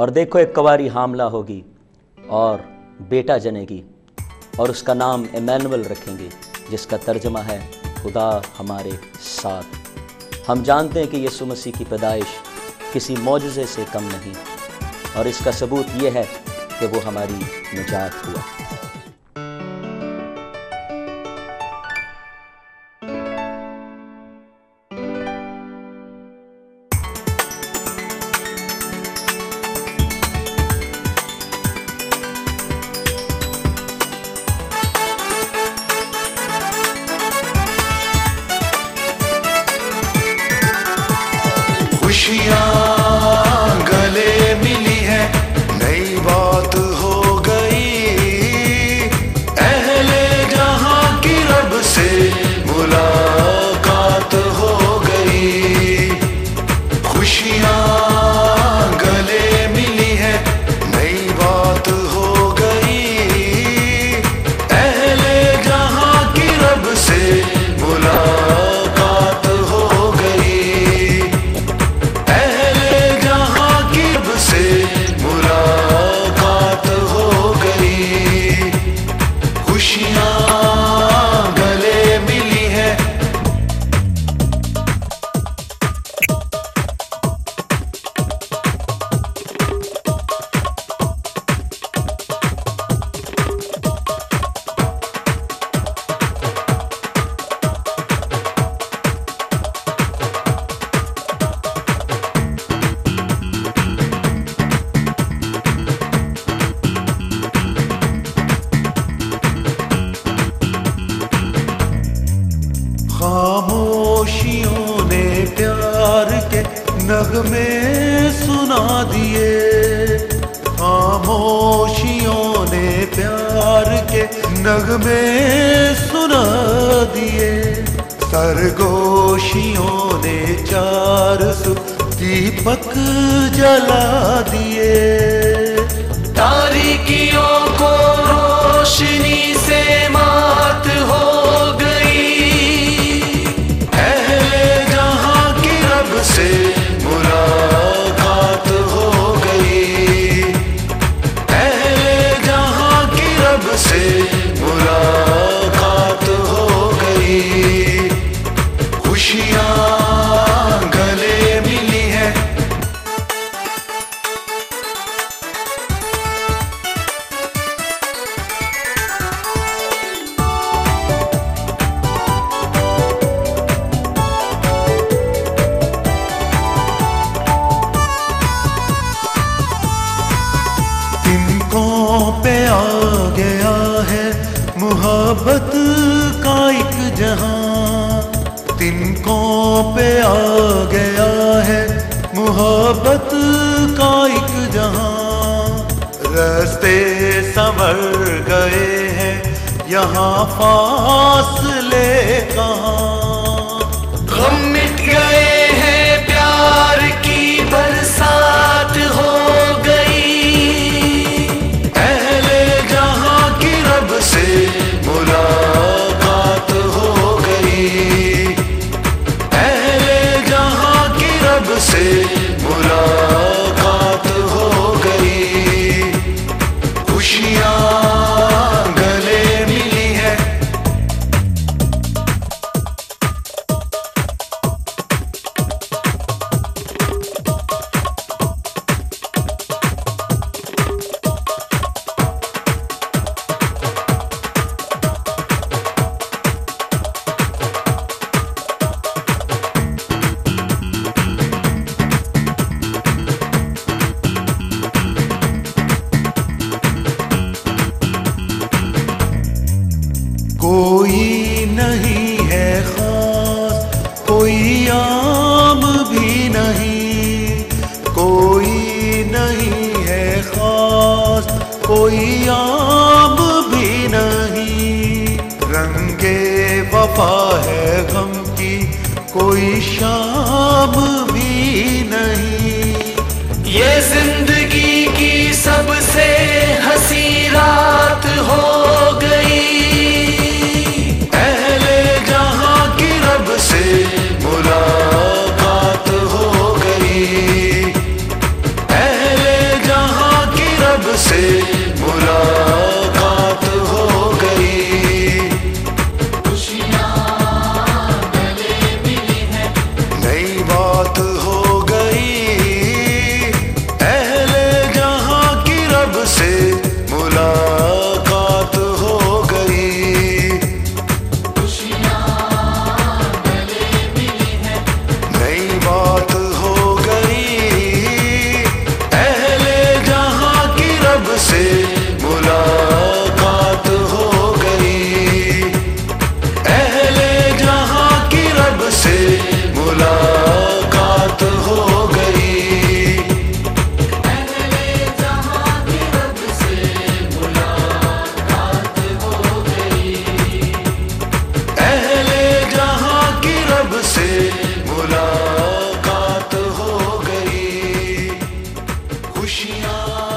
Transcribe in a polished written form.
और देखो एक कुंवारी हामला होगी और बेटा जनेगी और उसका नाम इमैनुअल रखेंगे, जिसका तर्जमा है खुदा हमारे साथ। हम जानते हैं कि यीशु मसीह की पैदाइश किसी मौजज़े से कम नहीं, और इसका सबूत ये है कि वो हमारी निजात हुआ। खुशियाँ गले मिली है, नई बात हो गई, अहले जहाँ की रब से मुलाकात हो गई। खुशियाँ गले मिली है, नई बात हो गई, अहले जहाँ की रब से मुलाकात हो गई। मुलाकात हो गई, खुशियाँ गले मिली है। खामोशियों ने प्यार के नगमे सुना दिए, खामोशियों ने प्यार के नगमे सुना दिए। सरगोशियों ने चार सु दीपक जला दिए, तारीकियों को रोशनी से मात हो से मुलाकात हो गई, अहले जहाँ की रब से मुलाकात हो गई। खुशियाँ गले मिली है। पे आ गया है मुहब्बत का एक जहां, तिनकों पे आ गया है मुहब्बत का एक जहां। रास्ते संवर गए हैं, यहाँ फासले कहाँ। गम मिट गए हैं, प्यार की बरसात हो से मुलाकात हो गई, अहले जहाँ की रब से मुलाकात हो गई। खुशियाँ गले मिली है। कोई नहीं है खास, कोई आम भी नहीं, कोई नहीं है खास, कोई आम भी नहीं। रंगे वफा है गम की, कोई शाम भी नहीं। ये जिंदगी की सबसे हंसी रात हो गई, मुलाकात हो गई, अहले खुशियाँ